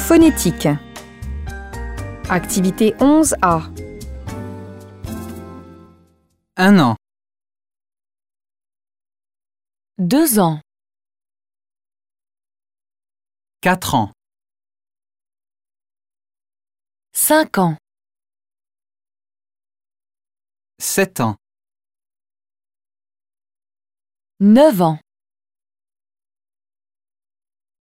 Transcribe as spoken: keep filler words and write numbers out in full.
phonétique. Activité onze A. Un an, Deux ans. quatre ans, Cinq ans. sept ans, Neuf ans.